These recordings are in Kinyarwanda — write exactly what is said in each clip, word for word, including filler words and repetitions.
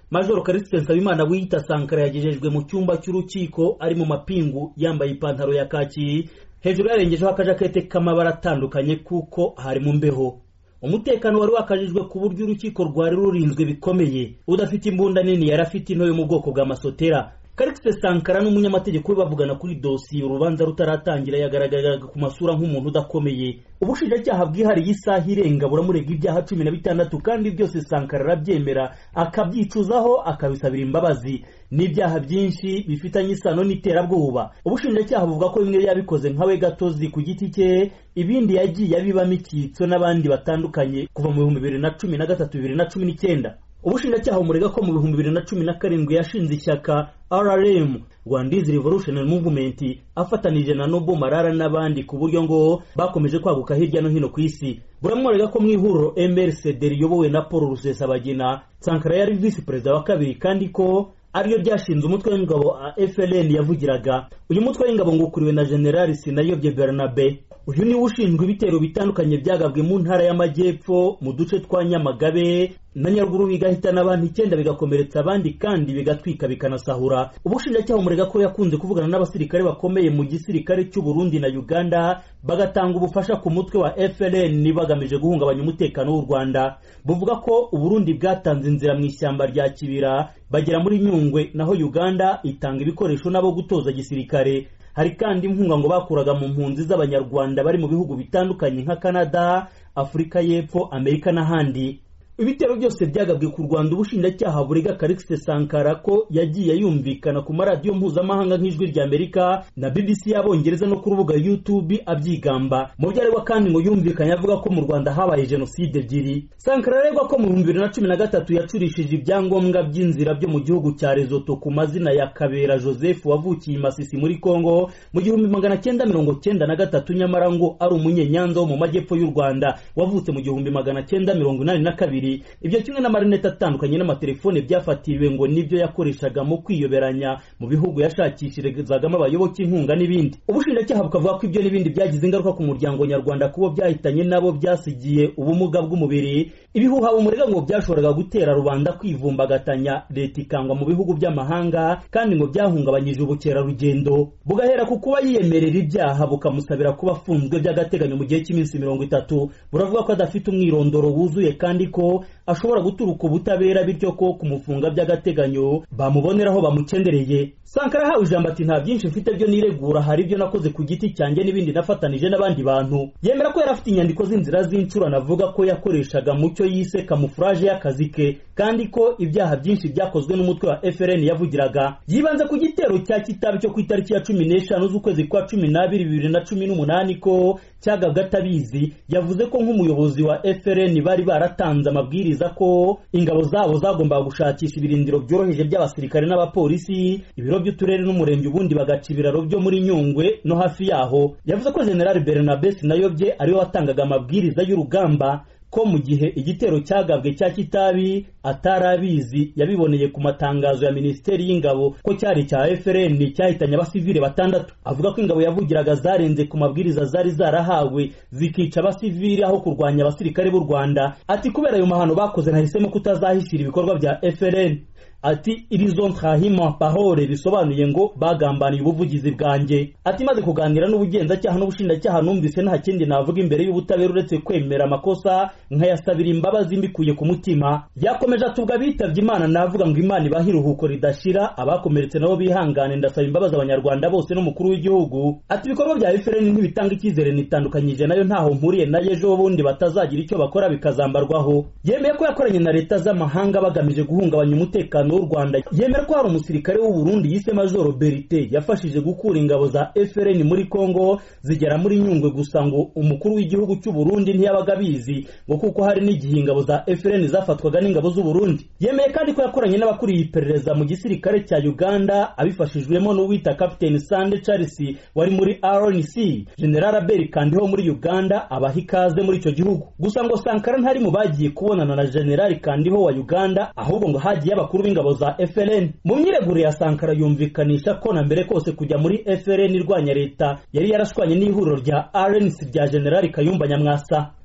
Major Callixte Nsabimana wiyita Sankara yagejejwe mu cyumba cy'urukiko ari mu mapingu yambaye ipantaro ya kaki, hejuru yarengejeho akajakete k'amabara atandukanye kuko hari mu mbeho. Umutekano wari wakajijwe ku buryo urukiko rwari rurinzwe bikomeye, udafite imbunda nini yarafite into yo mu bwoko bwa masotera. Callixte Sankara n'umunyamategeko we bavugana kuri dosiye urubanza rutaratangira yagaragaraga ku masura nk'umuntu udakomeye. Ubushinjacyaha bwihariye isaha irenga buramurega ibyaha cumi na bitandatu kandi byose Sankara arabyemera akabyicuzaho akabisabira imbabazi. N'ibyaha byinshi bifitanye isano n'iterabwoba. Ubushinjacyaha buvuga ko bimwe yabikoze nkawe gatozi ku giti cye, ibindi yagiye abibamo icyitso n'abandi batandukanye kuva mu bihumbi bibiri na cumi na gatatu bibiri na cumi n'icyenda. Ubushinjacyaha umurega ko mu bihumbi bibiri na cumi na karindwi yashinze ishyaka R R M Rwanda's Revolutionary Movement afatanije na Nobo Marara n'abandi ku buryo ngo bakomeje kwaguka hirya no hino ku isi. Buramurega ko mu ihuriro M R C D riyobowe na Paul Rusesabagina Sankara yari vice president wa kabiri kandi ko ariyo ryashinze umutwe w'ingabo F L N yavugiraga. Uyu mutwe w'ingabo ngo ukuriwe na General Sinayobye Bernabe. Uyu ni ushinzwe ibitero bitandukanye byagabwe mu ntara y'amajyepfo mu duce twa Nyamagabe na Nyaruguru bigahita n'abantu icyenda bigakomeretsa abandi kandi bigatwika bikanasahura. Ubushinjacyaha umurega ko yakunze kuvugana n'abasirikare bakomeye mu gisirikare cy'u Burundi na Uganda bagatanga ubufasha ku mutwe wa F L N bagamije guhungabanya umutekano w'u Rwanda. Buvuga ko u Burundi bwatanze inzira mu ishyamba rya Kibira bagera muri Nyungwe, naho Uganda itanga ibikoresho nabo gutoza gisirikare. Hari kandi inkunga ngo bakuraga mu mpunzi z'abanyarwanda bari mu bihugu bitandukanye nka Canada, Afrika y'Epfo, Amerika n'ahandi. Ibitero byose byagabwe ku Rwanda ubushinjacyaha burega Callixte Sankara ko yagiye yumvikana ku maradiyo mpuzamahanga nk'ijwi rya Amerika na B B C y'Abongereza no ku rubuga YouTube abyigamba. Mu byaregwa kandi ngo yumvikanye avuga ko mu Rwanda habaye jenoside ebyiri. Sankara aregwa ko mu bihumbi bibiri na cumi na gatatu yacurishije ibyangombwa by'inzira byo mu gihugu cya Lesotho ku mazina ya Kabera Joseph wavukiye i Masisi muri Kongo mu gihumbi magana cyenda mirongo cyenda na gatatu, nyamara ngo ari umunyenyanza wo mu majyepfo y'u Rwanda wavutse mu gihumbi magana cyenda mirongo inani na kabiri. Ibyo kimwe n'amarinete atandukanye n'amatelefone byafatiriwe ngo nibyo yakoreshaga mu kwiyoberanya mu bihugu yashakishirizagamo abayoboke inkunga n'ibindi. Ubushinjacyaha bukavuga ko ibyo n'ibindi byagize ingaruka ku muryango nyarwanda kubo byahitanye nabo byasigiye ubumuga bw'umubiri. Ibihuha umurega ngo byashoboraga gutera rubanda kwivumbagatanya leta ikangwa mu bihugu by'amahanga kandi ngo byahungabanyije ubukerarugendo. Bugahera ku kuba yiyemerera ibyaha bukamusabira kuba afunzwe by'agateganyo mu gihe cy'iminsi mirongo itatu. Buravuga ko adafite umwirondoro wuzuye kandi ko ashobora guturuka ubutabera bityo ko kumufunga by'agateganyo bamuboneraho bamucendereye. Sankara hawe ijambo ati nta byinshi mfite byo niregura, hari ibyo nakoze ku giti cyanjye n'ibindi nafatanije n'abandi bantu. Yemera ko yari afite inyandiko z'inzira z'incura navuga ko yakoreshaga mu cyo yise camouflage y'akazi ke kandi ko ibyaha byinshi byakozwe n'umutwe wa F L N yavugiraga. Yibanze ku gitero cya Kitabi cyo ku itariki ya cumi n'eshanu z'ukwezi kwa cumi n'abiri bibiri na cumi n'umunani ko cyagabwa atabizi. Yavuze ko nk'umuyobozi wa F L N bari baratanze amabwiriza ko ingabo zabo zagombaga gushakisha ibirindiro byoroheje by'abasirikare n'abapolisi, ibiro by'uturere n'umurenge, ubundi bagaca ibiraro byo muri Nyungwe no hafi yaho. Yavuze ko General Bernabe Sinayobye ariwe watangaga amabwiriza y'urugamba, ko mu gihe igitero cyagabwe cya Kitabi atarabizi yabiboneye ku matangazo ya Minisiteri y'Ingabo ko cyari cya F L N cyahitanye abasivile batandatu. Avuga ko ingabo yavugiraga zarenze ku mabwiriza zari zarahawe zikica abasivile aho kurwanya abasirikare b'u Rwanda. Ati kubera ayo mahano bakoze nahisemo kutazahishira ibikorwa bya F L N. Ati irison trahima parole bisobanuye ngo bagambaniye ubuvugizi bwanjye. Ati maze kuganira n'ubugenzacyaha n'ubushinjacyaha numvise nta kindi navuga imbere y'ubutabera uretse kwemera amakosa nkayasabira imbabazi mbikuye ku mutima. Yakomeje atubwa bitavye Imana navuga ngo Imana ibahiruhuko ridashira, abakomeretse nabo bihangane, ndasaba imbabazi abanyarwanda bose n'umukuru w'igihugu. Ati ibikorwa bya F L N ntibitanga icyizere, nitandukanyije nayo ntaho mpuriye na ejo bundi batazagira icyo bakora bikazambarwaho. Yemeye ko yakoranye na leta z'amahanga bagamije guhungabanya umutekano w'u Rwanda. Yemera ko hari umusirikare w'u Burundi yise Major Berite yafashije gukura ingabo za F L N muri Kongo zigera muri Nyungwe, gusa ngo umukuru w'igihugu cy'u Burundi ntiyabaga bizi ngo kuko hari n'igihe ingabo za F L N zafatwaga n'ingabo z'u Burundi. Yemeye kandi ko yakoranye n'abakuriye iperereza mu gisirikare cya Uganda abifashijwemo n'uwita Captain Sande Charles wari muri R N C. General Abel Kandiho muri Uganda abaha ikaze muri icyo gihugu. Gusa ngo Sankara ntari mu bagiye kubonana na General Kandiho wa Uganda, ahubwo ngo hagiye abakuru b'ingabo za F L N. Mu myiregure ya Sankara yumvikanisha ko na mbere kose kujya muri F L N irwanya leta yari yarashwanye n'ihuriro rya R N C rya General Kayumba Nyamwasa.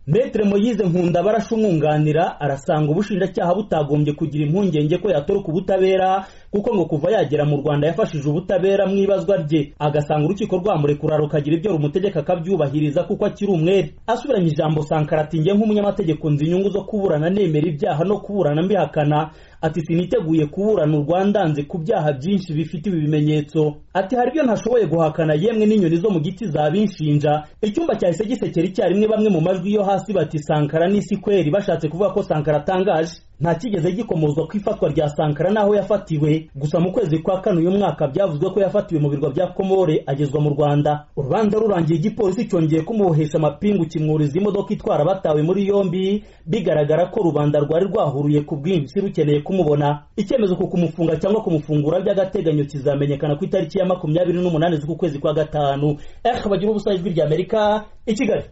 Maître Moise Nkunda barashumwunganira arasanga ubushinjacyaha butagombye kugira impungenge ko yatoroka ubutabera kuko ngo kuva yagera mu Rwanda yafashije ubutabera mwibazwa rye, agasanga urukiko rwamurekura rukagira ibyo rumutegeka akabyubahiriza kuko akiri umwere. Asubiranye ijambo Sankara ati nge nk'umunyamategeko nzi inyungu zo kuburana nemera ibyaha no kuburana mbihakana, ati siniteguye kuburana u Rwanda nze ku byaha byinshi bifite ibi bimenyetso, ati hari ibyo ntashoboye guhakana yemwe n'inyoni zo mu giti zabinshinja. Icyumba cyahise gisekera icyarimwe bamwe mu majwi yo hasi bati Sankara n'isi kweri, bashatse kuvuga ko Sankara atangaje. Nta kigeze gikomozwa ku ifatwa rya Sankara naho yafatiwe, gusa mu kwezi kwa kane uyu mwaka byavuzwe ko yafatiwe mu birwa bya Komore agezwa mu Rwanda. Urubanza rurangiye igipolisi cyongeye kumubohesha amapingu kimwuriza imodoka itwara batawe muri yombi, bigaragara ko rubanda rwari rwahuruye ku bwinshi rukeneye kumubona. Icyemezo ku kumufunga cyangwa kumufungura by'agateganyo kizamenyekana ku itariki ya makumyabiri n'umunani z'ukwezi kwa gatanu. Eh bagira ubusa ijwi rya Amerika i Kigali.